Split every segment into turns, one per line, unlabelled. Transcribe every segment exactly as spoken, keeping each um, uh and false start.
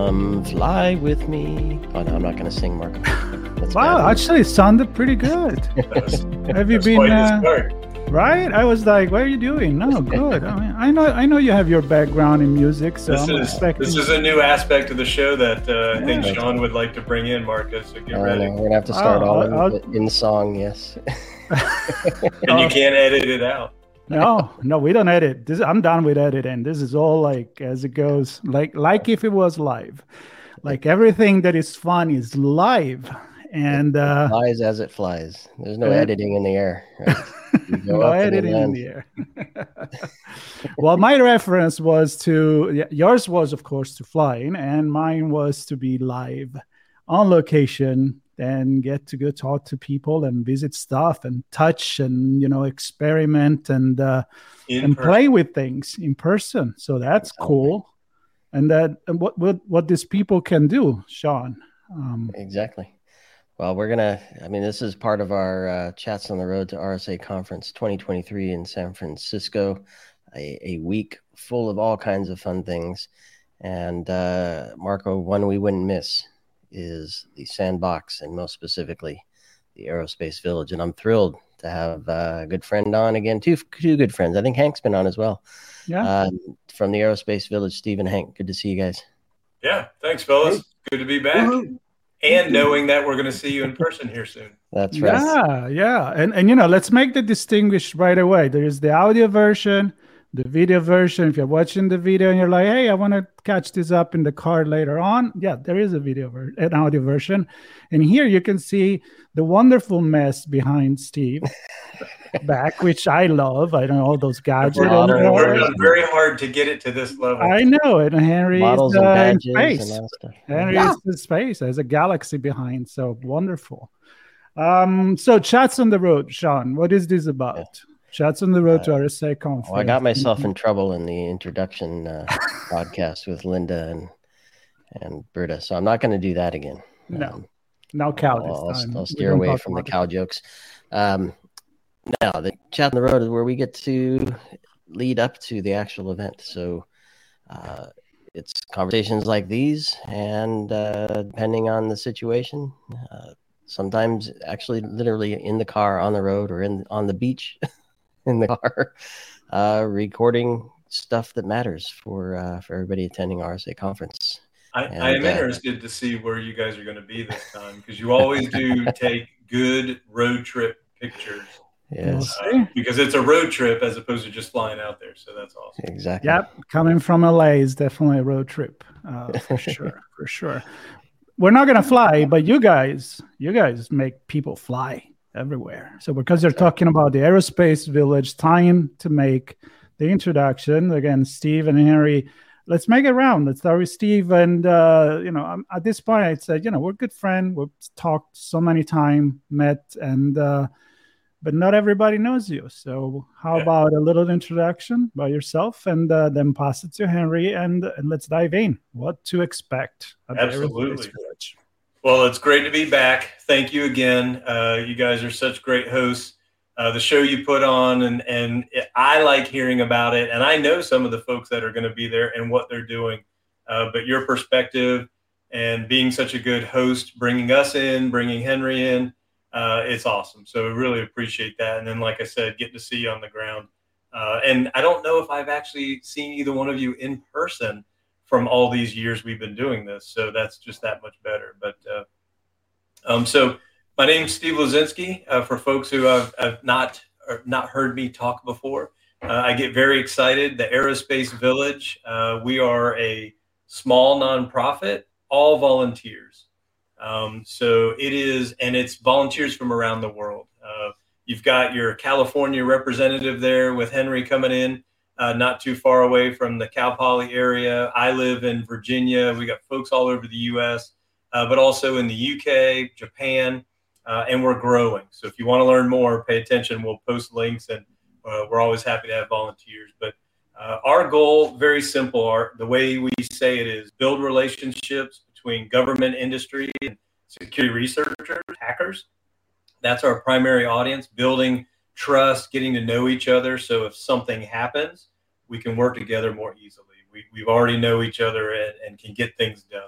Come fly with me. Oh no, I'm not going to sing, Marco. That's
wow,
bad.
actually, it sounded pretty good.
That's,
Have you
that's
been
quite the
uh,
start.
right? I was like, "What are you doing?" No, good. I mean, I know, I know you have your background in music, so
This
I'm
is
expecting.
this is a new aspect of the show that uh, I think
Yeah.
Sean would like to bring in, Marcus. So get
Oh,
ready,
no, we're going to have to start
I'll-
all
I'll-
in, in song, yes.
and you can't edit it out.
No, no, we don't edit. This, I'm done with editing. This is all like as it goes, like like if it was live. Like everything that is fun is live, and uh,
Flies as it flies. There's no
Uh,
editing in the air. Right? You go
no
up and you
editing in
land.
the air. Well, my reference was to yeah, yours was of course to flying, and mine was to be live on location and get to go talk to people and visit stuff and touch and you know experiment and uh,
In
and
person.
play with things in person. So that's
Exactly.
cool. And that and what what what these people can do, Sean. Um,
Exactly. Well, we're going to, I mean, this is part of our uh, Chats on the Road to R S A Conference twenty twenty-three in San Francisco, a, a week full of all kinds of fun things. And uh, Marco, one we wouldn't miss is the Sandbox, and most specifically, the Aerospace Village. And I'm thrilled to have uh, a good friend on again, two, two good friends. I think Hank's been on as well.
yeah.
Uh, from the Aerospace Village, Steve and Hank, good to see you guys.
Yeah, thanks, fellas. Good to be back. And knowing that we're going to see you in person here soon.
That's right.
Yeah, yeah. And and you know, let's make the distinguish right away. There is the audio version, the video version. If you're watching the video and you're like, hey, I want to catch this up in the car later on. Yeah, there is a video ver- an audio version. And here you can see the wonderful mess behind Steve back, which I love. I don't know all those gadgets.
We're,
Model
we're, we're
numbers.
doing very hard to get it to this level.
I know it. And Henry
Models
is
and
uh, in
badges
space.
and all that stuff.
Henry
Yeah.
is in space. There's a galaxy behind. So wonderful. Um, so Chats on the Road, Sean, what is this about?
Yeah.
Chats on the Road
Uh,
to R S A Conference.
Well, I got myself in trouble in the introduction uh, podcast with Linda and and Berta, so I'm not going to do that again.
No,
Um,
no cow
I'll, I'll-
this time.
I'll
We
steer
don't
away
talk
from the
about it.
cow jokes. Um, now, the Chat on the Road is where we get to lead up to the actual event. So uh, it's conversations like these, and uh, depending on the situation, uh, sometimes actually literally in the car, on the road, or in on the beach in the car, uh, recording stuff that matters for uh, for everybody attending R S A conference.
I,
And,
I am
uh,
interested to see where you guys are going to be this time, because you always do take good road trip pictures.
Yes,
Uh, because it's a road trip as opposed to just flying out there. So that's awesome.
exactly.
Yep, coming from L A is definitely a road trip, uh, for sure, for sure. We're not gonna fly, but you guys, you guys make people fly everywhere. So because they're talking about the Aerospace Village, time to make the introduction again. Steve and Henry, let's make it round. Let's start with Steve, and uh, you know, um, at this point, I'd say, you know, we're good friends. We've talked so many times, met, and uh, but not everybody knows you. So how
Yeah.
about a little introduction by yourself, and uh, then pass it to Henry, and, and let's dive in. What to expect at the
Absolutely.
Aerospace Village.
Well, it's great to be back. Thank you again. Uh, you guys are such great hosts. Uh, the show you put on, and, and it, I like hearing about it. And I know some of the folks that are going to be there and what they're doing. Uh, but your perspective and being such a good host, bringing us in, bringing Henry in, uh, it's awesome. So we really appreciate that. And then, like I said, getting to see you on the ground. Uh, and I don't know if I've actually seen either one of you in person from all these years we've been doing this. So that's just that much better. But uh, um, so my name's Steve Lozinski. Uh, for folks who have, have not or not heard me talk before, uh, I get very excited. The Aerospace Village, uh, we are a small nonprofit, all volunteers. Um, so it is, and it's volunteers from around the world. Uh, you've got your California representative there with Henry coming in. Uh, not too far away from the Cal Poly area. I live in Virginia. We got folks all over the U S, uh, but also in the U K, Japan, uh, and we're growing. So if you want to learn more, pay attention. We'll post links, and uh, we're always happy to have volunteers. But uh, our goal, very simple, our, the way we say it is build relationships between government, industry, and security researchers, hackers. That's our primary audience, building trust, getting to know each other. So if something happens, we can work together more easily. We we already know each other and, and can get things done.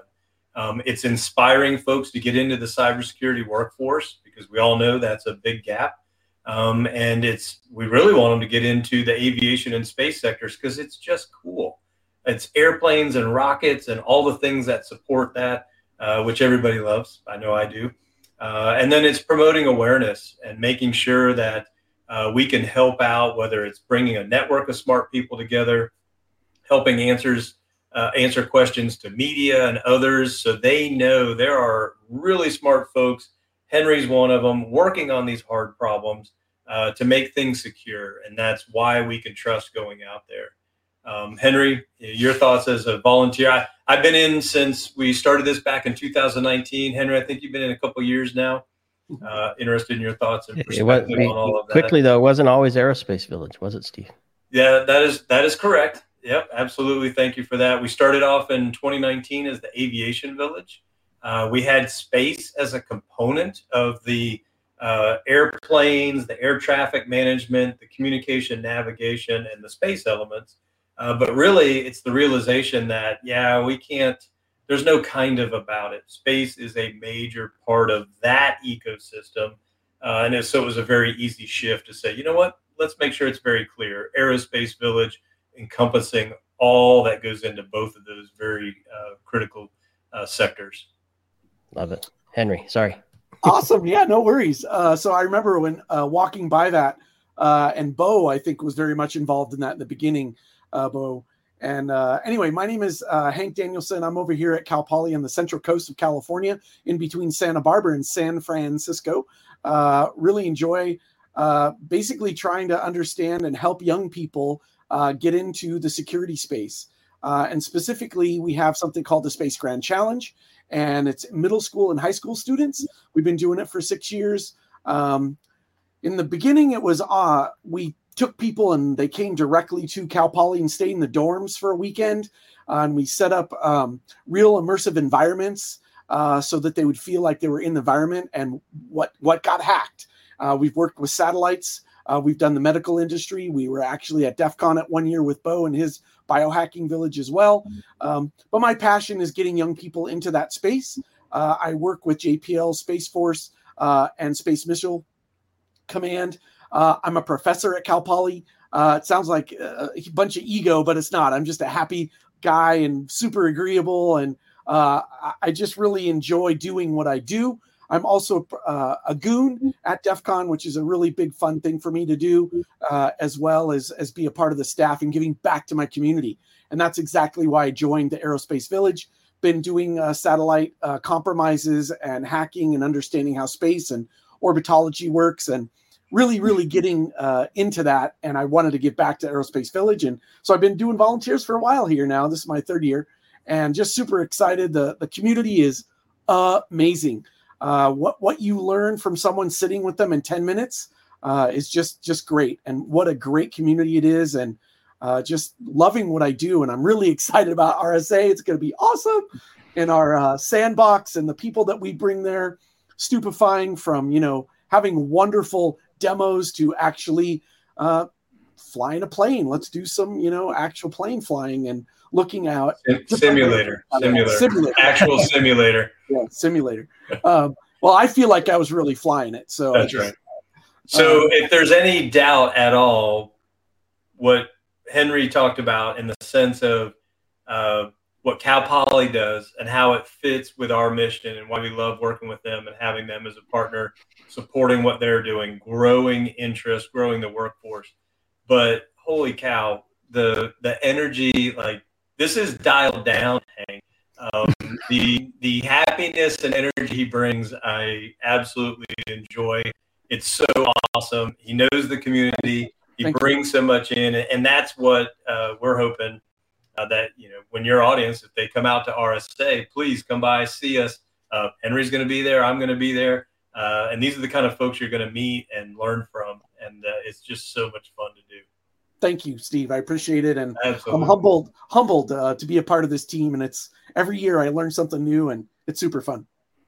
Um, it's inspiring folks to get into the cybersecurity workforce because we all know that's a big gap. Um, and it's we really want them to get into the aviation and space sectors because it's just cool. It's airplanes and rockets and all the things that support that, uh, which everybody loves. I know I do. Uh, and then it's promoting awareness and making sure that uh, we can help out, whether it's bringing a network of smart people together, helping answers uh, answer questions to media and others so they know there are really smart folks. Henry's one of them, working on these hard problems uh, to make things secure. And that's why we can trust going out there. Um, Henry, your thoughts as a volunteer. I, I've been in since we started this back in two thousand nineteen. Henry, I think you've been in a couple of years now. Uh, interested in your thoughts and perspective
it was,
on all of that.
Quickly, though, it wasn't always Aerospace Village, was it, Steve?
Yeah, that is that is correct. Yep, absolutely. Thank you for that. We started off in twenty nineteen as the Aviation Village. Uh, we had space as a component of the uh, airplanes, the air traffic management, the communication navigation, and the space elements. Uh, but really, it's the realization that, yeah, we can't, there's no kind of about it. Space is a major part of that ecosystem. Uh, and so it was a very easy shift to say, you know what, let's make sure it's very clear. Aerospace Village encompassing all that goes into both of those very uh, critical uh, sectors.
Love it. Henry, sorry.
Awesome. Yeah, no worries. Uh, so I remember when uh, walking by that, uh, and Bo, I think, was very much involved in that in the beginning, uh, Bo. And uh, anyway, my name is uh, Hank Danielson. I'm over here at Cal Poly on the central coast of California, in between Santa Barbara and San Francisco. Uh, really enjoy uh, basically trying to understand and help young people uh, get into the security space. Uh, and specifically, we have something called the Space Grand Challenge. And it's middle school and high school students. We've been doing it for six years. Um, in the beginning, it was uh, we took people and they came directly to Cal Poly and stayed in the dorms for a weekend. Uh, and we set up um, real immersive environments uh, so that they would feel like they were in the environment and what, what got hacked. Uh, we've worked with satellites. Uh, we've done the medical industry. We were actually at DEF CON at one year with Bo and his biohacking village as well. Um, but my passion is getting young people into that space. Uh, I work with J P L, Space Force, uh, and Space Missile Command. Uh, I'm a professor at Cal Poly. Uh, it sounds like a bunch of ego, but it's not. I'm just a happy guy and super agreeable. And uh, I just really enjoy doing what I do. I'm also uh, a goon at DEF CON, which is a really big fun thing for me to do, uh, as well as, as be a part of the staff and giving back to my community. And that's exactly why I joined the Aerospace Village. Been doing uh, satellite uh, compromises and hacking and understanding how space and orbitology works and really, really getting uh, into that. And I wanted to give back to Aerospace Village. And so I've been doing volunteers for a while here now. This is my third year and just super excited. The, the community is amazing. Uh, what what you learn from someone sitting with them in ten minutes uh, is just just great, and what a great community it is, and uh, just loving what I do. And I'm really excited about R S A. It's going to be awesome, and our uh, sandbox and the people that we bring there, stupefying from you know having wonderful demos to actually uh, flying a plane. Let's do some you know actual plane flying and looking out
simulator, simulator, simulator, actual simulator.
Yeah, simulator. Um, well, I feel like I was really flying it. So
that's just, right. So um, if there's any doubt at all, what Henry talked about in the sense of uh, what Cal Poly does and how it fits with our mission and why we love working with them and having them as a partner, supporting what they're doing, growing interest, growing the workforce. But holy cow, the the energy, like this is dialed down, Hank. Um, the the happiness and energy he brings, I absolutely enjoy. It's so awesome. He knows the community. He Thank brings you. so much in, and that's what uh, we're hoping uh, that you know when your audience, if they come out to R S A, please come by, see us. Uh, Henry's going to be there. I'm going to be there, uh, and these are the kind of folks you're going to meet and learn from, and uh, it's just so much fun to do.
Thank you, Steve. I appreciate it. And
Absolutely.
I'm humbled, humbled uh, to be a part of this team. And it's every year I learn something new and it's super fun.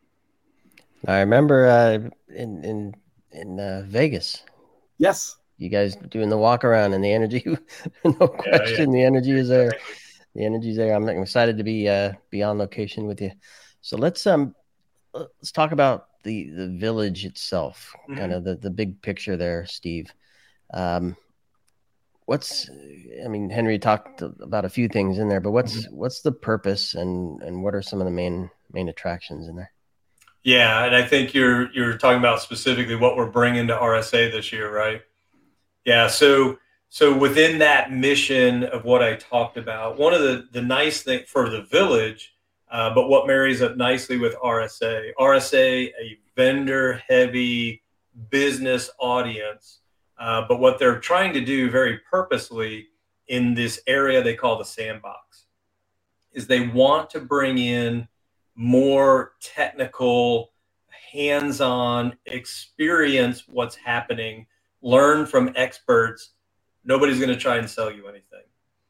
I remember uh, in, in, in uh, Vegas.
Yes.
You guys doing the walk around and the energy, no question. Yeah, yeah. The energy is there. The energy is there. I'm excited to be, uh, be on location with you. So let's um let's talk about the the village itself,
Mhm.
kind of the the big picture there, Steve. Um, what's I mean, Henry talked about a few things in there, but what's what's the purpose and and what are some of the main main attractions in there?
Yeah, and I think you're you're talking about specifically what we're bringing to R S A this year, right? Yeah, so so within that mission of what I talked about, one of the the nice thing for the village, uh, but what marries up nicely with R S A, R S A, a vendor heavy business audience, uh, but what they're trying to do very purposely in this area they call the sandbox is they want to bring in more technical, hands-on experience what's happening, learn from experts. Nobody's going to try and sell you anything.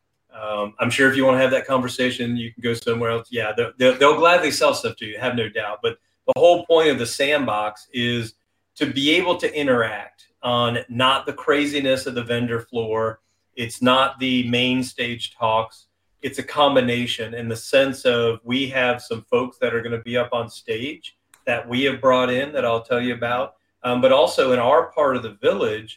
Um, I'm sure if you want to have that conversation, you can go somewhere else. Yeah, they'll, they'll, they'll gladly sell stuff to you, have no doubt. But the whole point of the sandbox is to be able to interact on not the craziness of the vendor floor. It's not the main stage talks. It's a combination in the sense of we have some folks that are going to be up on stage that we have brought in that I'll tell you about. Um, but also in our part of the village,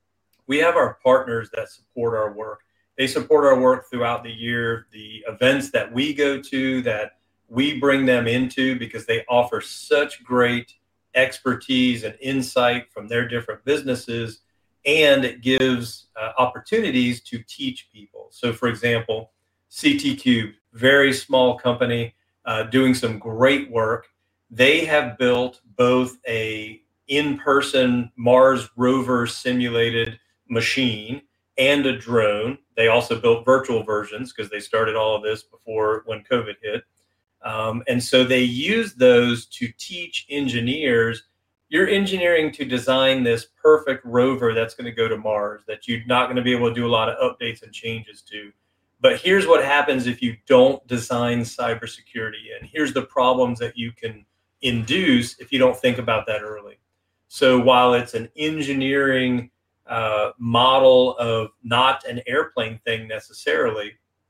we have our partners that support our work. They support our work throughout the year, the events that we go to, that we bring them into because they offer such great expertise and insight from their different businesses. And it gives uh, opportunities to teach people. So for example, C T Cube, very small company, uh, doing some great work. They have built both a in-person Mars rover simulated machine and a drone. They also built virtual versions because they started all of this before when COVID hit. Um, and so they use those to teach engineers, you're engineering to design this perfect rover that's going to go to Mars, that you're not going to be able to do a lot of updates and changes to. But here's what happens if you don't design cybersecurity, and here's the problems that you can induce if you don't think about that early. So while it's an engineering uh, model of not an airplane thing necessarily,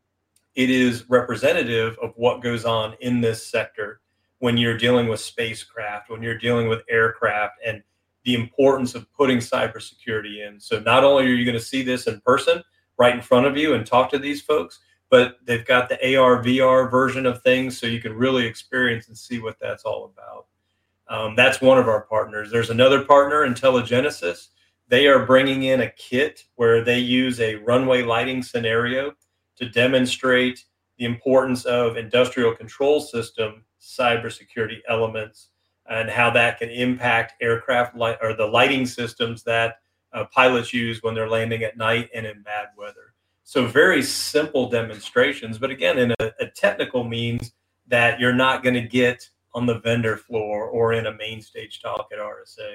it is representative of what goes on in this sector when you're dealing with spacecraft, when you're dealing with aircraft, and the importance of putting cybersecurity in. So not only are you going to see this in person, right in front of you and talk to these folks, but they've got the A R, V R version of things so you can really experience and see what that's all about. Um, that's one of our partners. There's another partner, Intelligenesis. They are bringing in a kit where they use a runway lighting scenario to demonstrate the importance of industrial control system cybersecurity elements and how that can impact aircraft light or the lighting systems that Uh, pilots use when they're landing at night and in bad weather. So very simple demonstrations, but again, in a, a technical means that you're not going to get on the vendor floor or in a main stage talk at R S A.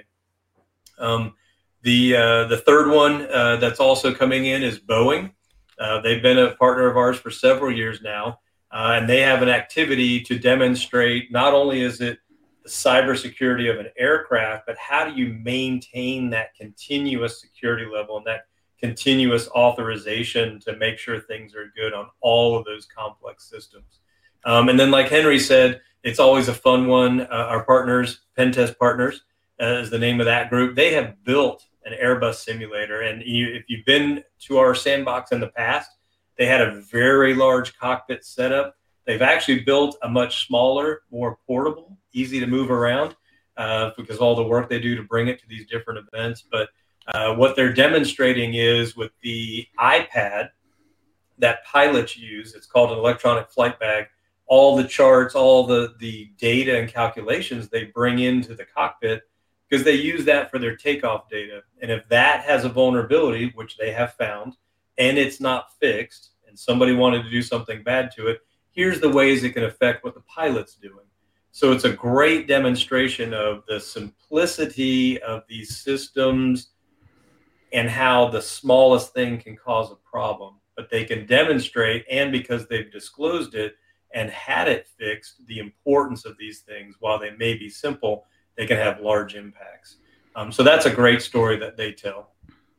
Um, the uh, the third one uh, that's also coming in is Boeing. Uh, they've been a partner of ours for several years now, uh, and they have an activity to demonstrate not only is it the cybersecurity of an aircraft, but how do you maintain that continuous security level and that continuous authorization to make sure things are good on all of those complex systems. Um, and then like Henry said, it's always a fun one. Uh, our partners, Pentest Partners, uh, is the name of that group. They have built an Airbus simulator. And you, if you've been to our sandbox in the past, they had a very large cockpit setup. They've actually built a much smaller, more portable, easy to move around uh, because of all the work they do to bring it to these different events. But uh, what they're demonstrating is with the iPad that pilots use, it's called an electronic flight bag, all the charts, all the, the data and calculations they bring into the cockpit because they use that for their takeoff data. And if that has a vulnerability, which they have found, and it's not fixed, and somebody wanted to do something bad to it, here's the ways it can affect what the pilot's doing. So it's a great demonstration of the simplicity of these systems and how the smallest thing can cause a problem. But they can demonstrate, and because they've disclosed it and had it fixed, the importance of these things, while they may be simple, they can have large impacts. Um, so that's a great story that they tell.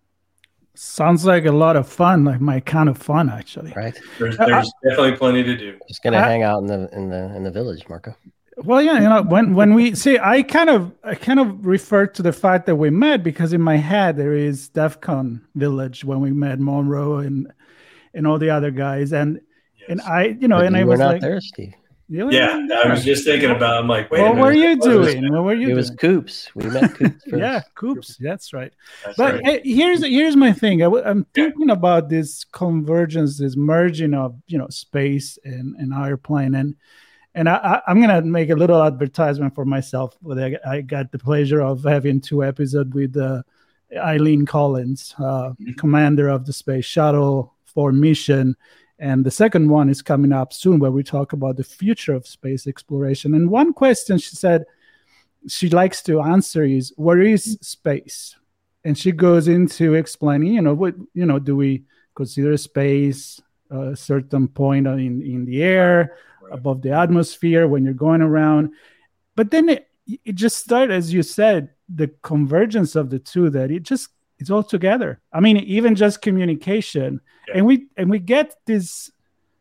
Sounds like a lot of fun, like my kind of fun, actually.
Right.
There's, there's
I,
definitely plenty to do.
Just gonna
I,
hang out in the in the in the village, Marco.
Well, yeah, you know, when when we see, I kind of I kind of refer to the fact that we met because in my head there is DEF CON Village when we met Monroe and and all the other guys, and
Yes.
and I, you know,
But
and
you
I
were
was
not
like,
there, Steve.
you
Yeah,
weren't
I
there.
was just thinking about. I'm like, wait.
What
a minute,
were you
what was
doing? What were you
It
doing?
was Coops. We met Coops first.
Yeah, Coops. That's right.
That's
But
right.
eh, here's here's my thing. I, w- I'm
Yeah.
thinking about this convergence, this merging of you know space and and airplane, and and I, I, I'm gonna make a little advertisement for myself. I, I got the pleasure of having two episodes with uh, Eileen Collins, uh,
Mhm.
commander of the Space Shuttle for mission. And the second one is coming up soon, where we talk about the future of space exploration. And one question she said she likes to answer is, where is space? And she goes into explaining, you know, what, you know, do we consider space a certain point in, in the air,
Right.
above the atmosphere when you're going around? But then it, it just started, as you said, the convergence of the two, that it just, it's all together. I mean, even just communication.
Yeah.
And we and we get this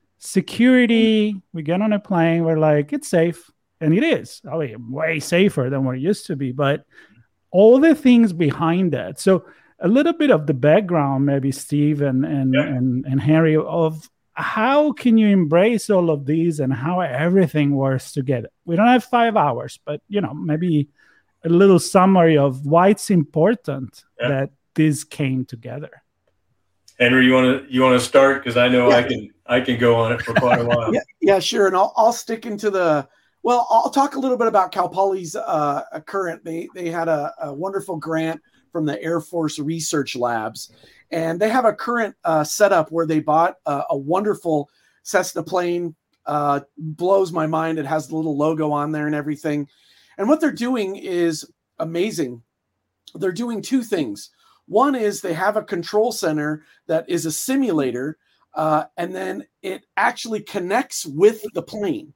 security, we get on a plane, we're like, it's safe. And it is. I mean, way safer than what it used to be. But all the things behind that. So a little bit of the background, maybe Steve and and,
Yeah.
and, and Henry, of how can you embrace all of these and how everything works together. We don't have five hours, but you know, maybe a little summary of why it's important
Yeah.
that this came together.
Henry, you want to you want to start, because I know
Yeah.
I can I can go on it for quite a while.
Yeah, yeah, sure. And I'll I'll stick into the well. I'll talk a little bit about Cal Poly's uh, current. They they had a, a wonderful grant from the Air Force Research Labs, and they have a current uh, setup where they bought a, a wonderful Cessna plane. Uh, blows my mind. It has the little logo on there and everything. And what they're doing is amazing. They're doing two things. One is they have a control center that is a simulator, uh, and then it actually connects with the plane.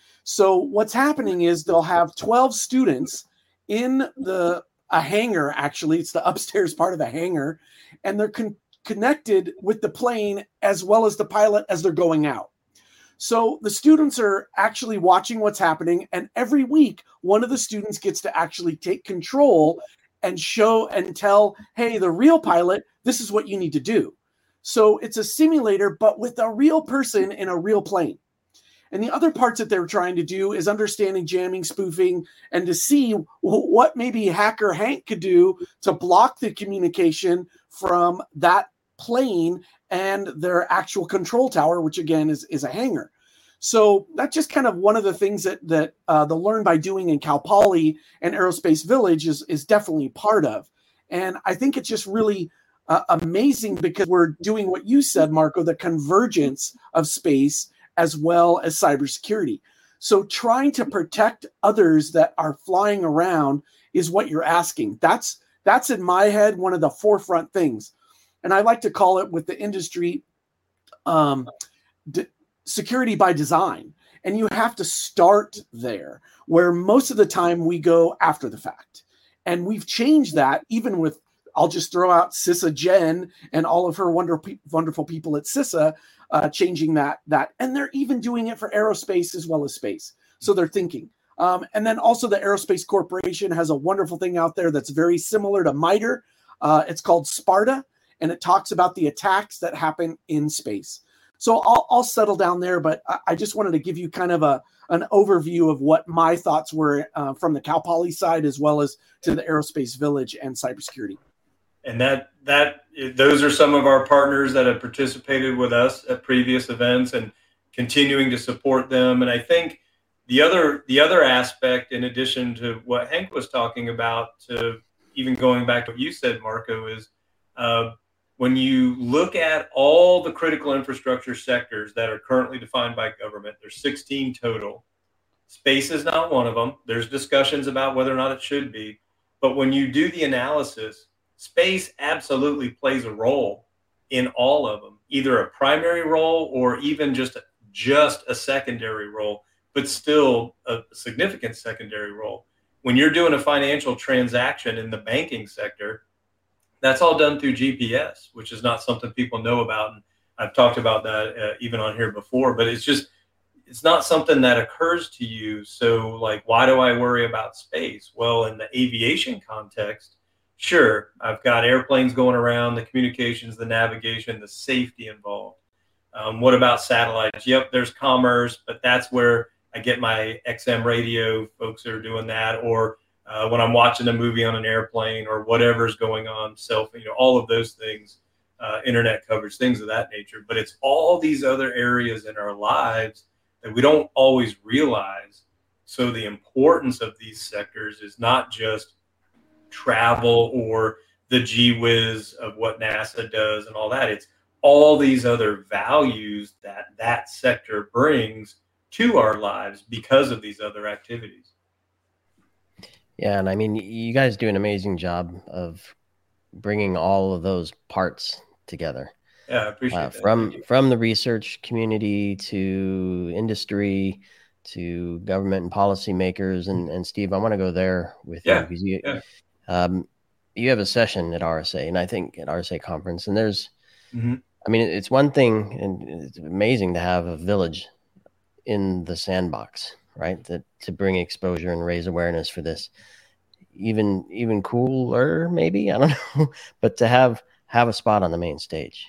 So what's happening is they'll have twelve students in the a hangar. Actually, it's the upstairs part of a hangar, and they're con- connected with the plane as well as the pilot as they're going out. So the students are actually watching what's happening, and every week one of the students gets to actually take control and show and tell, hey, the real pilot, this is what you need to do. So it's a simulator, but with a real person in a real plane. And the other parts that they're trying to do is understanding jamming, spoofing, and to see what maybe hacker Hank could do to block the communication from that plane and their actual control tower, which again is, is a hangar. So that's just kind of one of the things that that uh, the Learn by Doing in Cal Poly and Aerospace Village is, is definitely part of. And I think it's just really uh, amazing because we're doing what you said, Marco, the convergence of space as well as cybersecurity. So trying to protect others that are flying around is what you're asking. That's that's in my head one of the forefront things. And I like to call it with the industry um, d- security by design. And you have to start there, where most of the time we go after the fact. And we've changed that even with, I'll just throw out CISA Jen and all of her wonderful, wonderful people at CISA uh, changing that, that. And they're even doing it for aerospace as well as space. So they're thinking. Um, and then also the Aerospace Corporation has a wonderful thing out there that's very similar to MITRE. Uh, it's called Sparta, and it talks about the attacks that happen in space. So I'll, I'll settle down there, but I, I just wanted to give you kind of a an overview of what my thoughts were uh, from the Cal Poly side, as well as to the Aerospace Village and cybersecurity.
And that that those are some of our partners that have participated with us at previous events and continuing to support them. And I think the other the other aspect, in addition to what Hank was talking about, to even going back to what you said, Marco, is uh, when you look at all the critical infrastructure sectors that are currently defined by government, there's sixteen total. Space is not one of them. There's discussions about whether or not it should be. But when you do the analysis, space absolutely plays a role in all of them, either a primary role or even just a, just a secondary role, but still a significant secondary role. When you're doing a financial transaction in the banking sector, that's all done through G P S, which is not something people know about. And I've talked about that uh, even on here before, but it's just it's not something that occurs to you. So like, why do I worry about space? Well, in the aviation context, sure, I've got airplanes going around, the communications, the navigation, the safety involved. Um, what about satellites? Yep, there's commerce, but that's where I get my X M radio folks that are doing that, or uh, when I'm watching a movie on an airplane or whatever's going on, cell phone, you know, all of those things, uh, internet coverage, things of that nature. But it's all these other areas in our lives that we don't always realize. So the importance of these sectors is not just travel or the gee whiz of what NASA does and all that. It's all these other values that that sector brings to our lives because of these other activities.
Yeah, and I mean, you guys do an amazing job of bringing all of those parts together.
Yeah, I appreciate
uh,
that.
from from the research community to industry to government and policymakers. And, and Steve, I want to go there with
yeah,
you because you,
yeah.
um, you have a session at R S A, and I think at R S A conference, and there's,
mm-hmm.
I mean, it's one thing, and it's amazing to have a village in the sandbox, right? That to bring exposure and raise awareness for this. Even even cooler, maybe, I don't know, but to have have a spot on the main stage.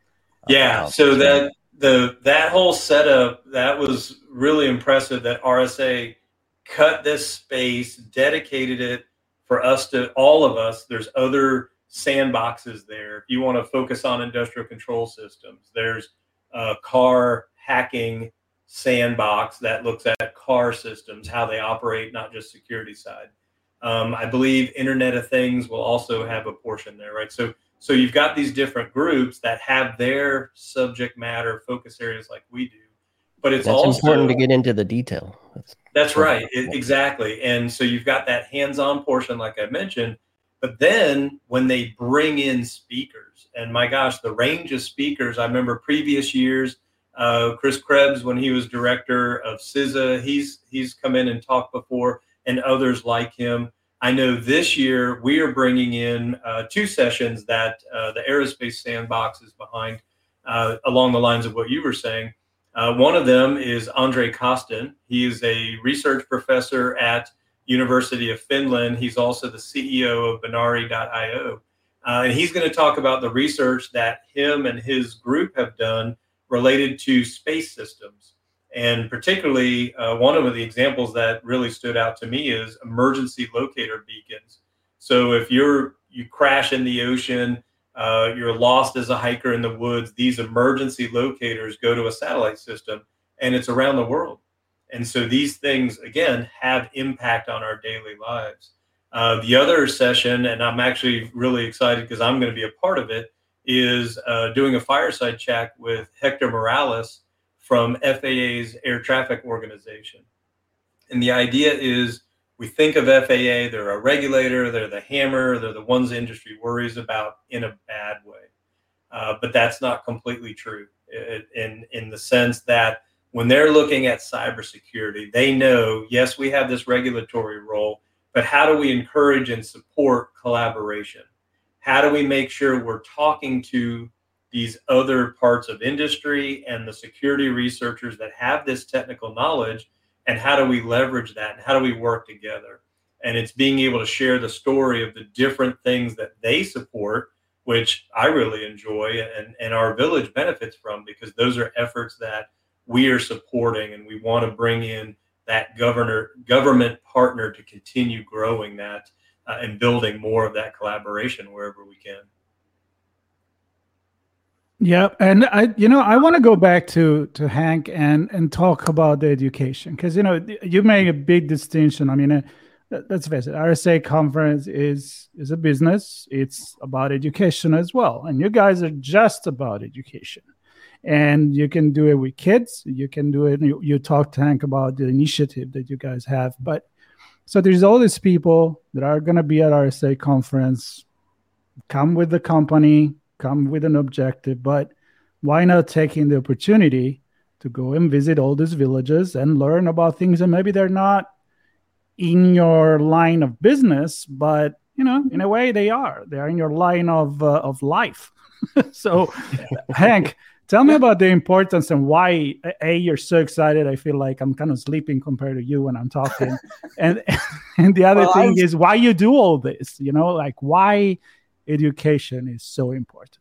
Yeah, uh, so that the that whole setup, that was really impressive that R S A cut this space, dedicated it for us to, all of us. There's other sandboxes there. If you want to focus on industrial control systems, there's a car hacking sandbox that looks at car systems, how they operate, not just security side. Um, I believe Internet of Things will also have a portion there, right? So So you've got these different groups that have their subject matter focus areas like we do, but it's
that's
also
important to get into the detail.
That's, that's right. It, exactly. And so you've got that hands-on portion, like I mentioned, but then when they bring in speakers, and my gosh, the range of speakers, I remember previous years, uh, Chris Krebs, when he was director of C I S A, he's, he's come in and talked before, and others like him. I know this year we are bringing in uh, two sessions that uh, the Aerospace Sandbox is behind, uh, along the lines of what you were saying. Uh, one of them is Andre Kostin. He is a research professor at University of Finland. He's also the C E O of Binary dot i o. Uh, and he's going to talk about the research that him and his group have done related to space systems. And particularly, uh, one of the examples that really stood out to me is emergency locator beacons. So if you're you crash in the ocean, uh, you're lost as a hiker in the woods, these emergency locators go to a satellite system, and it's around the world. And so these things, again, have impact on our daily lives. Uh, the other session, and I'm actually really excited because I'm going to be a part of it, is uh, doing a fireside chat with Hector Morales from F A A's Air Traffic Organization. And the idea is we think of F A A, they're a regulator, they're the hammer, they're the ones the industry worries about in a bad way. Uh, but that's not completely true in, in the sense that when they're looking at cybersecurity, they know, yes, we have this regulatory role, but how do we encourage and support collaboration? How do we make sure we're talking to these other parts of industry and the security researchers that have this technical knowledge, and how do we leverage that and how do we work together? And it's being able to share the story of the different things that they support, which I really enjoy and, and our village benefits from, because those are efforts that we are supporting, and we want to bring in that governor government partner to continue growing that uh, and building more of that collaboration wherever we can.
Yeah, and I, you know, I want to go back to to Hank and and talk about the education, because you know you make a big distinction. I mean, uh, let's face it, R S A conference is is a business. It's about education as well, and you guys are just about education. And you can do it with kids. You can do it. You, you talked to Hank about the initiative that you guys have, but so there's all these people that are going to be at R S A conference. Come with the company. Come with an objective, but why not taking the opportunity to go and visit all these villages and learn about things that maybe they're not in your line of business, but you know, in a way they are. They are in your line of uh, of life. So, Hank, Tell me
Yeah.
about the importance and why, A, you're so excited. I feel like I'm kind of sleeping compared to you when I'm talking. and and the other
Well,
thing
was-
is why you do all this, you know, like why education is so important.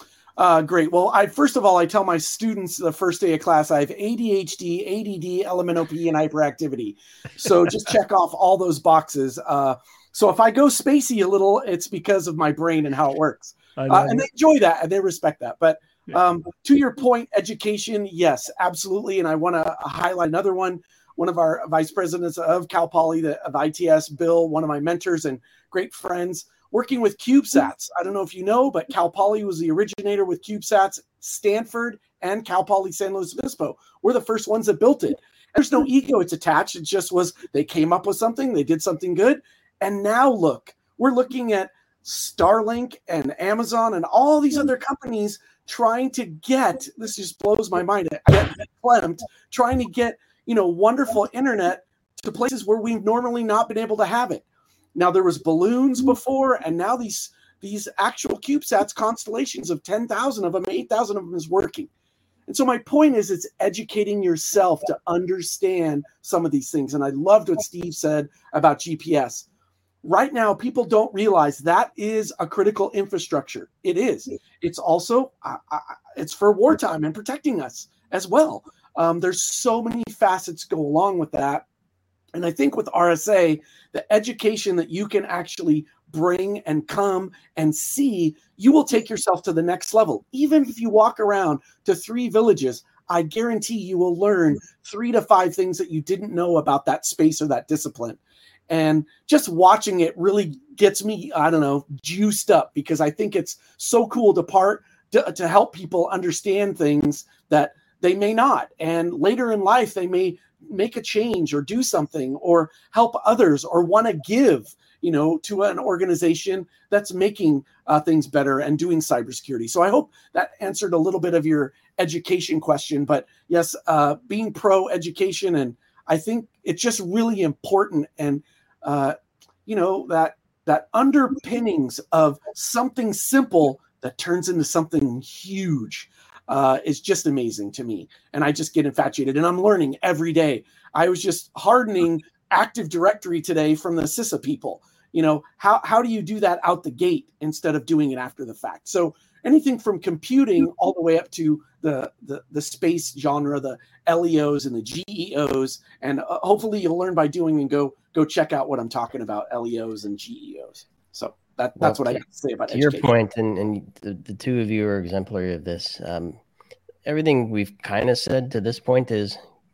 Uh, great. Well, I first of all, I tell my students the first day of class, I have A D H D, A D D, L M N O P, and hyperactivity. So just check off all those boxes. Uh, so if I go spacey a little, it's because of my brain and how it works.
I
Uh,
love
and
it.
they enjoy that and they respect that. But um, to your point, education, yes, absolutely. And I want to highlight another one. One of our vice presidents of Cal Poly, the, of I T S, Bill, one of my mentors and great friends, working with CubeSats. I don't know if you know, but Cal Poly was the originator with CubeSats. Stanford and Cal Poly San Luis Obispo were the first ones that built it. There's no ego it's attached. It just was they came up with something, they did something good. And now look, we're looking at Starlink and Amazon and all these other companies trying to get, this just blows my mind, I get clamped, trying to get, you know, wonderful internet to places where we've normally not been able to have it. Now there was balloons before, and now these these actual CubeSats constellations of ten thousand of them, eight thousand of them is working. And so my point is it's educating yourself to understand some of these things. And I loved what Steve said about G P S. Right now, people don't realize that is a critical infrastructure. It is. It's also, uh, it's for wartime and protecting us as well. Um, there's so many facets go along with that. And I think with R S A, the education that you can actually bring and come and see, you will take yourself to the next level. Even if you walk around to three villages, I guarantee you will learn three to five things that you didn't know about that space or that discipline. And just watching it really gets me, I don't know, juiced up because I think it's so cool to part to, to help people understand things that they may not. And later in life, they may make a change or do something or help others or want to give, you know, to an organization that's making uh, things better and doing cybersecurity. So I hope that answered a little bit of your education question. But yes, uh, being pro education, and I think it's just really important. And uh, you know, that that underpinnings of something simple that turns into something huge uh, is just amazing to me. And I just get infatuated, and I'm learning every day. I was just hardening Active Directory today from the CISA people. You know, how how do you do that out the gate instead of doing it after the fact? So anything from computing all the way up to the the, the space genre, the L E Os and the G E Os, and uh, hopefully you'll learn by doing and go go check out what I'm talking about, L E Os and G E Os. So that that's well, what to, I got to say about
to
education.
your point, and, and the, the two of you are exemplary of this. Um, everything we've kind of said to this point is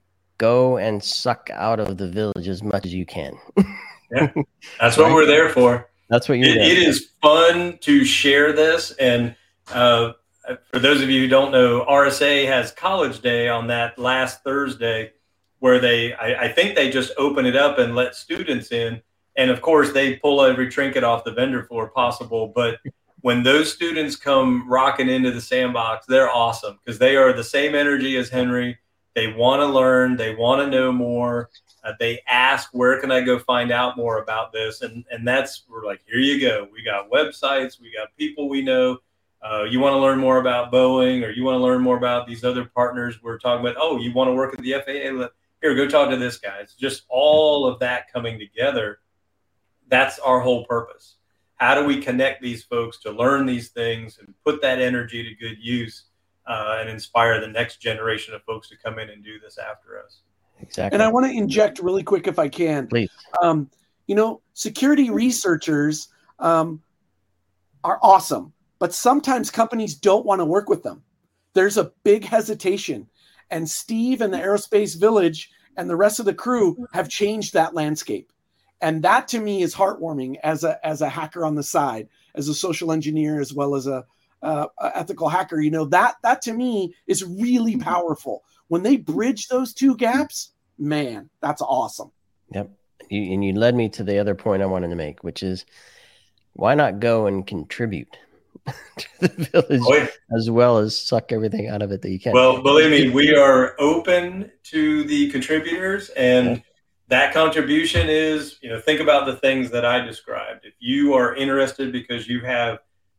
go and suck out of the village as much as you can.
Yeah, that's what right? we're there for.
That's what you're
it, it is fun to share this. And uh, for those of you who don't know, R S A has College Day on that last Thursday where they, I, I think they just open it up and let students in. And of course, they pull every trinket off the vendor floor possible. But when those students come rocking into the sandbox, they're awesome because they are the same energy as Henry. They want to learn. They want to know more. Uh, they ask, where can I go find out more about this? And and that's, we're like, here you go. We got websites. We got people we know. Uh, you want to learn more about Boeing, or you want to learn more about these other partners we're talking about? Oh, you want to work at the F A A? Here, go talk to this guy. It's just all of that coming together. That's our whole purpose. How do we connect these folks to learn these things and put that energy to good use uh, and inspire the next generation of folks to come in and do this after us?
Exactly.
And I want to inject really quick, if I can.
Please.
Um, you know, security researchers um, are awesome, but sometimes companies don't want to work with them. There's a big hesitation. And Steve and the Aerospace Village and the rest of the crew have changed that landscape. And that to me is heartwarming as a as a hacker on the side, as a social engineer, as well as a, uh, a ethical hacker. You know, that that to me is really powerful. When they bridge those two gaps, man, that's awesome.
Yep. You, and you led me to the other point I wanted to make, which is why not go and contribute to the village oh, yeah. as well as suck everything out of it that you can.
Well, believe me, we are open to the contributors, and yeah. that contribution is, you know, think about the things that I described. If you are interested because you have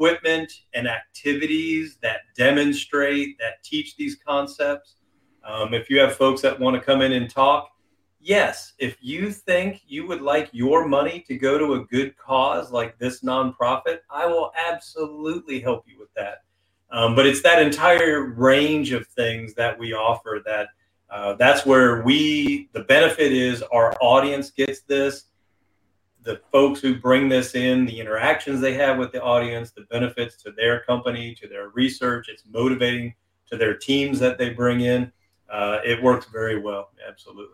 equipment and activities that demonstrate, that teach these concepts. Um, if you have folks that want to come in and talk, yes, if you think you would like your money to go to a good cause like this nonprofit, I will absolutely help you with that. Um, but it's that entire range of things that we offer that uh, that's where we, the benefit is our audience gets this, the folks who bring this in, the interactions they have with the audience, the benefits to their company, to their research, it's motivating to their teams that they bring in. Uh, it works very well. Absolutely.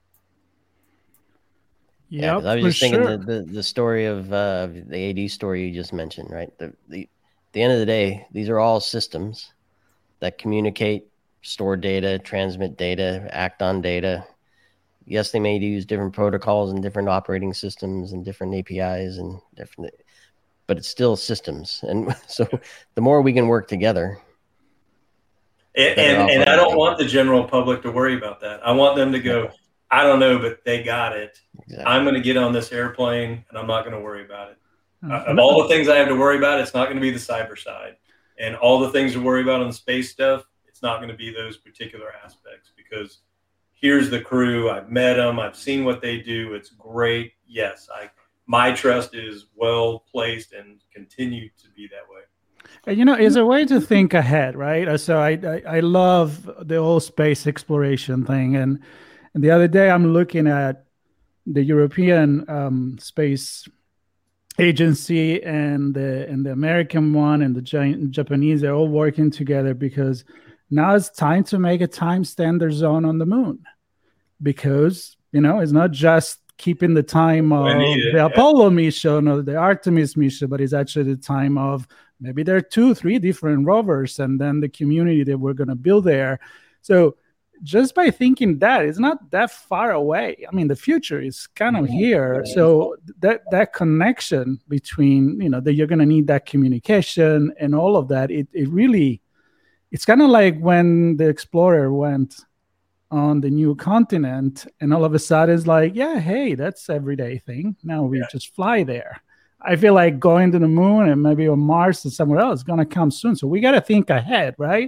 Yeah,
Yep,
I was
for
just thinking
sure.
the, the, the story of uh, the A D story you just mentioned, right? The, the, at the end of the day, these are all systems that communicate, store data, transmit data, act on data. Yes, they may use different protocols and different operating systems and different A P Is and different, but it's still systems. And so the more we can work together.
And, and, and I don't want the general public to worry about that. I want them to go, I don't know, but they got it. Exactly. I'm going to get on this airplane and I'm not going to worry about it. Uh, of all the things I have to worry about, it's not going to be the cyber side. And all the things to worry about on the space stuff, it's not going to be those particular aspects, because here's the crew. I've met them. I've seen what they do. It's great. Yes, I my trust is well placed and continue to be that way.
And, you know, it's a way to think ahead, right? So I, I I love the whole space exploration thing. And, and the other day I'm looking at the European um, Space Agency and the and the American one and the Japanese. They're all working together because now it's time to make a time standard zone on the moon. Because, you know, it's not just keeping the time of the yeah. Apollo mission or the Artemis mission, but it's actually the time of maybe there are two, three different rovers and then the community that we're going to build there. So just by thinking that, it's not that far away. I mean, the future is kind of here. So that that connection between, you know, that you're going to need that communication and all of that, it, it really, it's kind of like when the explorer went on the new continent and all of a sudden it's like, yeah, hey, that's everyday thing. Now we yeah. just fly there. I feel like going to the moon and maybe on Mars and somewhere else is going to come soon. So we got to think ahead, right?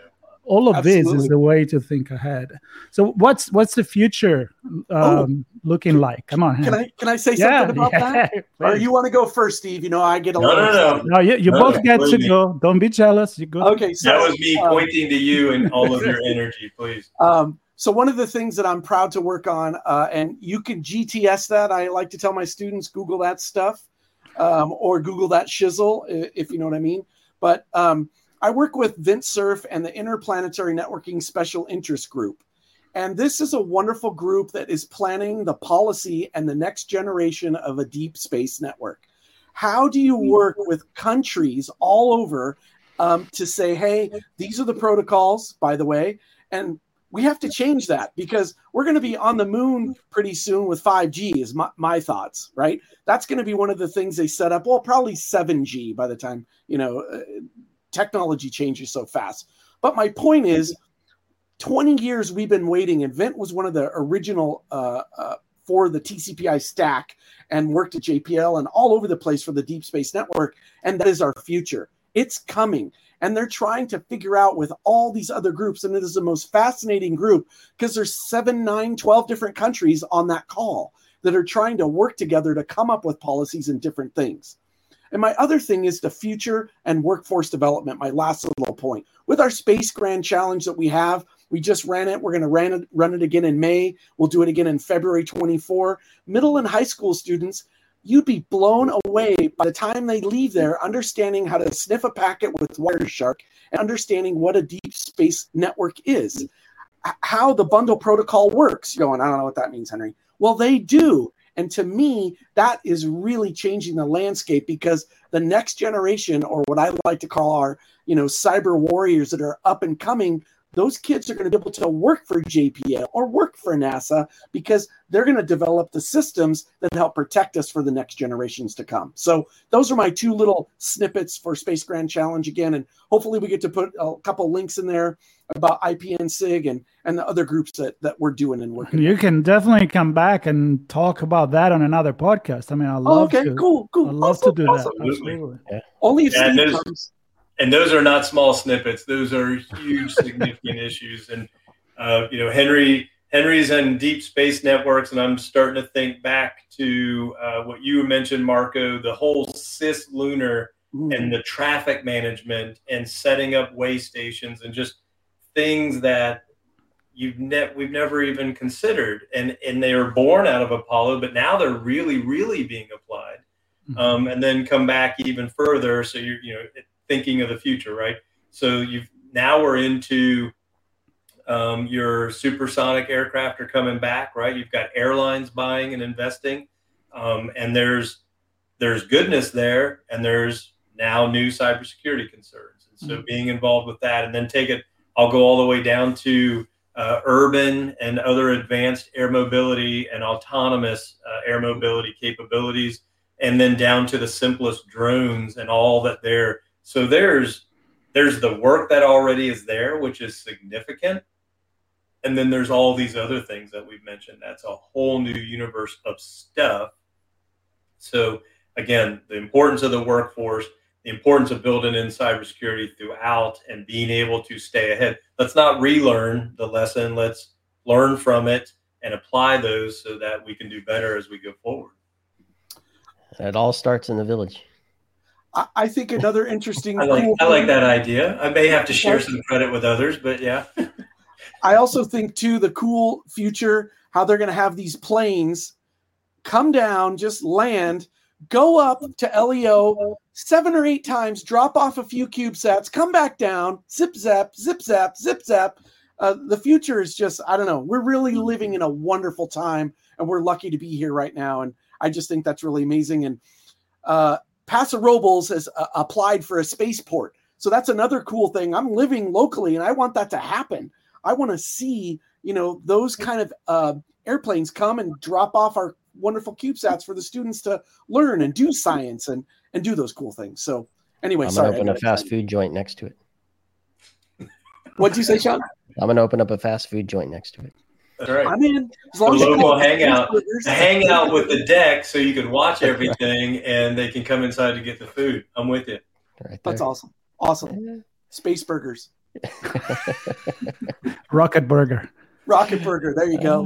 All of Absolutely. This is the way to think ahead. So what's what's the future um, oh, looking like? Come on,
can
Henry.
I can I say yeah, something about yeah, that? Or you want to go first, Steve? You know, I get a
no,
little.
No, no,
no. You, you
no,
both
no,
get to
me.
go. Don't be jealous. You go.
Okay, so
that was me
um,
pointing to you and all of your energy, please.
Um, so one of the things that I'm proud to work on, uh, and you can G T S that. I like to tell my students, Google that stuff, um, or Google that shizzle, if you know what I mean. But um, I work with Vint Cerf and the Interplanetary Networking Special Interest Group. And this is a wonderful group that is planning the policy and the next generation of a deep space network. How do you work with countries all over um, to say, hey, these are the protocols, by the way, and we have to change that because we're going to be on the moon pretty soon with five G is my, my thoughts, right? That's going to be one of the things they set up. Well, probably seven G by the time, you know, uh, technology changes so fast. But my point is, twenty years we've been waiting, and Vint was one of the original uh, uh, for the T C P I stack and worked at J P L and all over the place for the Deep Space Network. And that is our future. It's coming. And they're trying to figure out with all these other groups. And it is the most fascinating group because there's seven, nine, twelve different countries on that call that are trying to work together to come up with policies and different things. And my other thing is the future and workforce development, my last little point. With our Space Grand Challenge that we have, we just ran it. We're going to run it, run it again in May. We'll do it again in February twenty-fourth. Middle and high school students, you'd be blown away by the time they leave there, understanding how to sniff a packet with Wireshark and understanding what a deep space network is, how the bundle protocol works. You're going, I don't know what that means, Henry. Well, they do. And to me, that is really changing the landscape because the next generation, or what I like to call our, you know, cyber warriors that are up and coming, those kids are going to be able to work for J P L or work for NASA because they're going to develop the systems that help protect us for the next generations to come. So those are my two little snippets for Space Grand Challenge again. And hopefully we get to put a couple links in there about I P N S I G and, and the other groups that, that we're doing and working.
You can definitely come back and talk about that on another podcast. I mean, I love
oh, okay,
to.
cool, cool.
I love
awesome,
to do
awesome.
that. Absolutely.
Yeah.
Only if
Yeah,
Steve
those-
comes.
And those are not small snippets. Those are huge, significant issues. And, uh, you know, Henry Henry's in deep space networks, and I'm starting to think back to uh, what you mentioned, Marco, the whole cislunar
Mm.
and the traffic management and setting up way stations and just things that you've ne- we've never even considered. And, and they were born out of Apollo, but now they're really, really being applied.
Mhm.
Um, and then come back even further. So you're, you know, thinking of the future, right? So you've now we're into um, your supersonic aircraft are coming back, right? You've got airlines buying and investing, um, and there's there's goodness there, and there's now new cybersecurity concerns. And so
Mm-hmm.
being involved with that, and then take it, I'll go all the way down to uh, urban and other advanced air mobility and autonomous uh, air mobility capabilities, and then down to the simplest drones and all that they're. So there's there's the work that already is there, which is significant. And then there's all these other things that we've mentioned. That's a whole new universe of stuff. So again, the importance of the workforce, the importance of building in cybersecurity throughout and being able to stay ahead. Let's not relearn the lesson. Let's learn from it and apply those so that we can do better as we go forward.
It all starts in the village.
I, I think another interesting.
I like
cool
I like
thing-
that idea. I may have to share some credit with others, but yeah.
I also think too the cool future, how they're going to have these planes come down, just land, go up to L E O seven or eight times, drop off a few CubeSats, come back down, zip zap, zip zap, zip zap. Uh, the future is just, I don't know. We're really living in a wonderful time, and we're lucky to be here right now. And I just think that's really amazing. And uh, Paso Robles has uh, applied for a spaceport. So that's another cool thing. I'm living locally, and I want that to happen. I want to see, you know, those kind of uh, airplanes come and drop off our wonderful CubeSats for the students to learn and do science and and do those cool things. So anyway,
I'm
sorry.
gonna open
I
a
got
fast
excited.
food joint next to it.
What'd you say, Sean?
I'm gonna open up a fast food joint next to it.
That's right.
I'm in. As
The
long as you
local
have
hangout,
burgers.
the hangout with the deck, so you can watch everything, and they can come inside to get the food. I'm with you.
Right there.
That's awesome. Awesome. Space burgers.
Rocket Burger.
Rocket burger. There you go.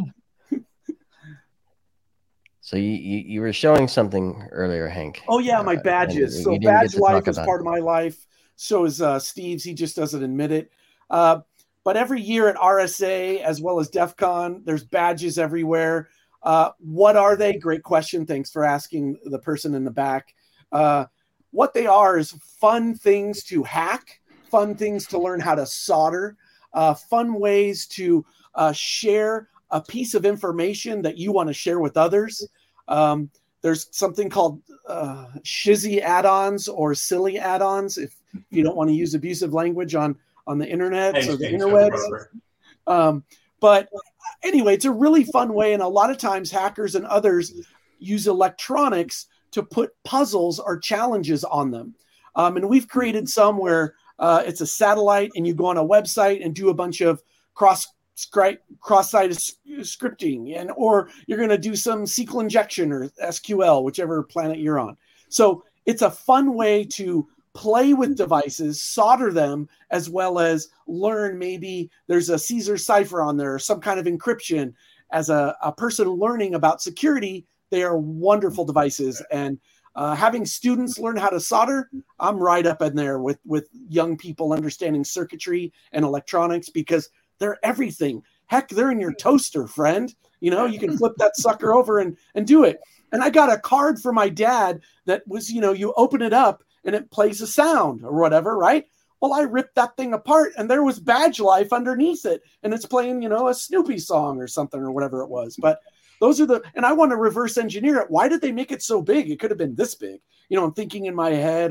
So you, you, you were showing something earlier, Hank.
Oh yeah, my
Uh,
badges.
and
So
we didn't get
badge
to talk
life is
about
part
it.
of my life. So is uh, Steve's. He just doesn't admit it. Uh, but every year at R S A as well as DEF CON, there's badges everywhere. Uh, what are they? Great question. Thanks for asking the person in the back. Uh, what they are is fun things to hack, fun things to learn how to solder, uh, fun ways to uh, share a piece of information that you want to share with others. Um, there's something called uh, shizzy add-ons or silly add-ons, if you don't want to use abusive language on, on the internet
Thanks,
or the
James,
interwebs.
Robert.
Um, but anyway, it's a really fun way. And a lot of times hackers and others use electronics to put puzzles or challenges on them. Um, and we've created some where uh, it's a satellite and you go on a website and do a bunch of cross cross-site scripting, and or you're going to do some S Q L injection or S Q L, whichever planet you're on. So it's a fun way to play with devices, solder them, as well as learn. Maybe there's a Caesar cipher on there or some kind of encryption. As a, a person learning about security, they are wonderful devices. And uh, having students learn how to solder, I'm right up in there with, with young people understanding circuitry and electronics, because they're everything. Heck, they're in your toaster, friend. You know, you can flip that sucker over and, and do it. And I got a card for my dad that was, you know, you open it up and it plays a sound or whatever, right? Well, I ripped that thing apart and there was Badge Life underneath it. And it's playing, you know, a Snoopy song or something or whatever it was. But those are the, and I want to reverse engineer it. Why did they make it so big? It could have been this big. You know, I'm thinking in my head or,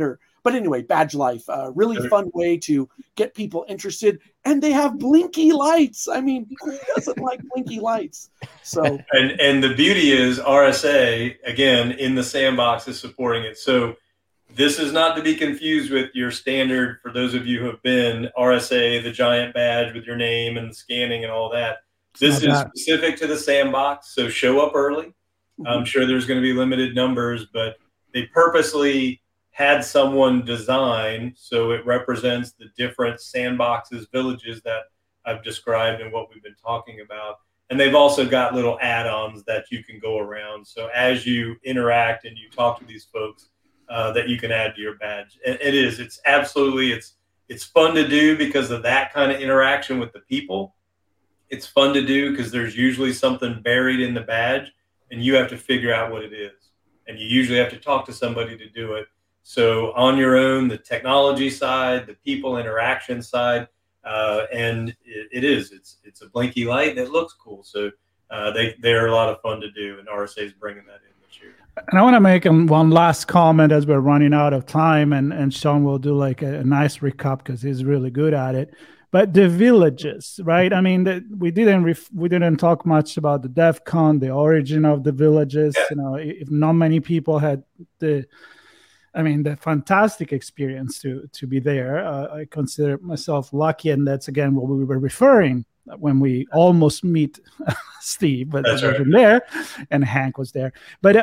but anyway, Badge Life, uh, really fun way to get people interested. And they have blinky lights. I mean, who doesn't like blinky lights? So
and and the beauty is R S A, again, in the sandbox is supporting it. So this is not to be confused with your standard, for those of you who have been, R S A, the giant badge with your name and the scanning and all that. This is
bad.
specific to the sandbox, so show up early. Mm-hmm. I'm sure there's going to be limited numbers, but they purposely had someone design so it represents the different sandboxes, villages that I've described and what we've been talking about. And they've also got little add-ons that you can go around. So as you interact and you talk to these folks, uh, that you can add to your badge. It, it is. It's absolutely. It's it's fun to do because of that kind of interaction with the people. It's fun to do because there's usually something buried in the badge, and you have to figure out what it is. And you usually have to talk to somebody to do it. So on your own, the technology side, the people interaction side, uh, and it, it is. It's it's a blinky light and it looks cool. So uh, they they're a lot of fun to do, and R S A is bringing that in this year.
And I want to make um, one last comment as we're running out of time, and, and Sean will do like a, a nice recap because he's really good at it. But the villages, right? I mean, the, we didn't ref, we didn't talk much about the DEF CON, the origin of the villages. Yeah. You know, if not many people had the, I mean, the fantastic experience to to be there. Uh, I consider myself lucky, and that's again what we were referring when we almost meet Steve, but he wasn't right. there, and Hank was there. But uh,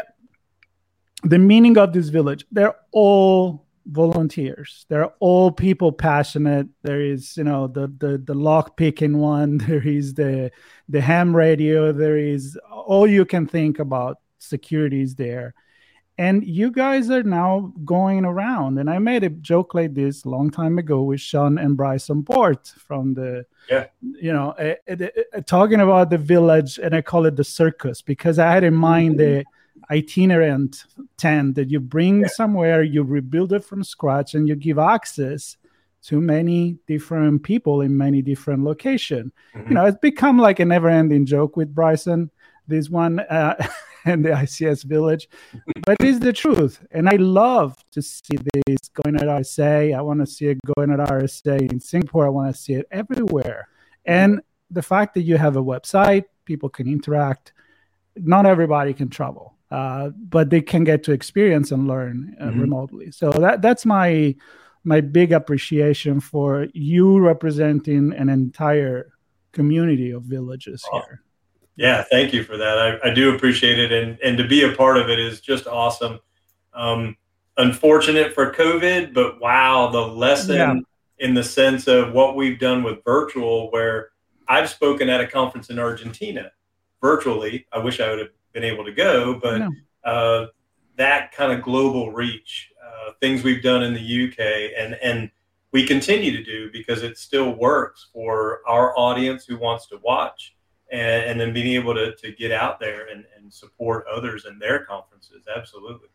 the meaning of this village, they're all volunteers. They're all people passionate. There is, you know, the the the lock picking one. There is the the ham radio. There is all you can think about securities there. And you guys are now going around. And I made a joke like this a long time ago with Sean and Bryson Bort from the, yeah. you know, uh, uh, uh, talking about the village, and I call it the circus because I had in mind the itinerant tent that you bring yeah. somewhere, you rebuild it from scratch, and you give access to many different people in many different locations. Mm-hmm. You know, it's become like a never-ending joke with Bryson, this one uh, and the I C S village, but it's the truth. And I love to see this going at R S A. I want to see it going at R S A in Singapore. I want to see it everywhere. And the fact that you have a website, people can interact. Not everybody can travel. Uh, but they can get to experience and learn uh, mm-hmm. remotely. So that that's my my big appreciation for you representing an entire community of villages oh. here.
Yeah, thank you for that. I, I do appreciate it, and and to be a part of it is just awesome. Um, unfortunate for COVID, but wow, the lesson yeah. in the sense of what we've done with virtual, where I've spoken at a conference in Argentina virtually. I wish I would have been able to go, but uh, that kind of global reach, uh, things we've done in the U K and, and we continue to do because it still works for our audience who wants to watch, and, and then being able to, to get out there and, and support others in their conferences. Absolutely.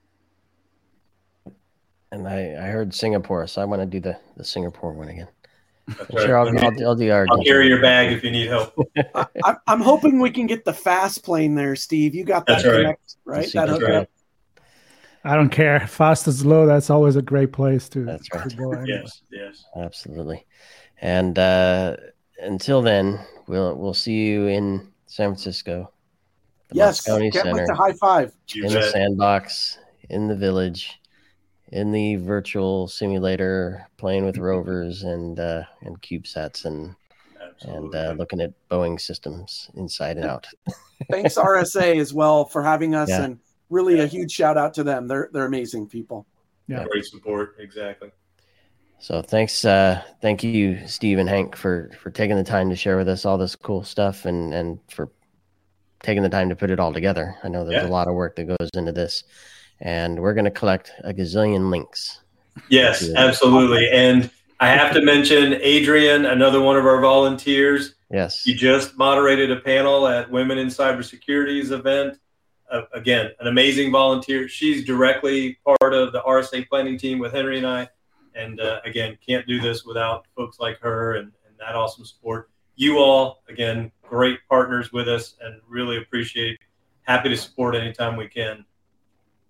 And
I, I heard Singapore, so I want to do the, the Singapore one again.
That's
I'm
right.
sure I'll, I'll, I'll do our.
I'll carry your bag if you need help.
I, I'm hoping we can get the fast plane there, Steve. You got that
that's
connect, right? right? That
that's right.
I don't care. Fast or slow, that's always a great place to,
that's right.
to go. Anyway.
Yes, yes.
Absolutely. And uh, until then, we'll we'll see you in San Francisco.
The yes, Moscone can't wait to high five.
You in bet. The sandbox, in the village, in the virtual simulator, playing with rovers and uh, and CubeSats and Absolutely. and uh, looking at Boeing systems inside and out.
Thanks R S A as well for having us, yeah. and really a huge shout out to them. They're they're amazing people.
Yeah, great support. Exactly.
So thanks, uh, thank you, Steve and Hank, for for taking the time to share with us all this cool stuff, and and for taking the time to put it all together. I know there's yeah. a lot of work that goes into this. And we're going to collect a gazillion links.
Yes, absolutely. And I have to mention Adrian, another one of our volunteers.
Yes.
He just moderated a panel at Women in Cybersecurity's event. Uh, again, an amazing volunteer. She's directly part of the R S A planning team with Henry and I. And uh, again, can't do this without folks like her and, and that awesome support. You all, again, great partners with us and really appreciate, happy to support anytime we can.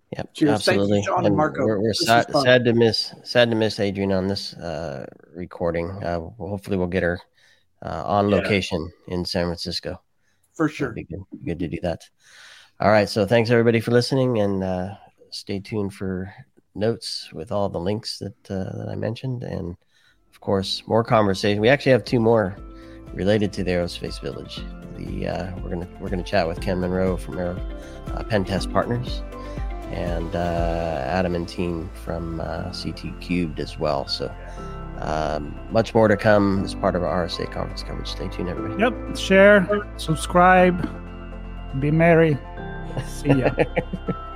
Yep,
Cheers.
absolutely.
Thank you, Sean and Marco.
We're, we're
This
sad,
was fun.
sad to miss sad to miss Adrian on this uh, recording. Uh, hopefully, we'll get her uh, on
Yeah.
location in San Francisco.
For sure.
That'd be good. Good to do that. All right. So thanks everybody for listening, and uh, stay tuned for notes with all the links that uh, that I mentioned, and of course more conversation. We actually have two more related to the Aerospace Village. The uh, we're gonna we're gonna chat with Ken Monroe from Aero, uh, Pentest Partners, and uh, Adam and team from uh, C T Cubed as well. So um, much more to come as part of our R S A conference coverage. Stay tuned, everybody.
Yep. Share, subscribe, be merry. See ya.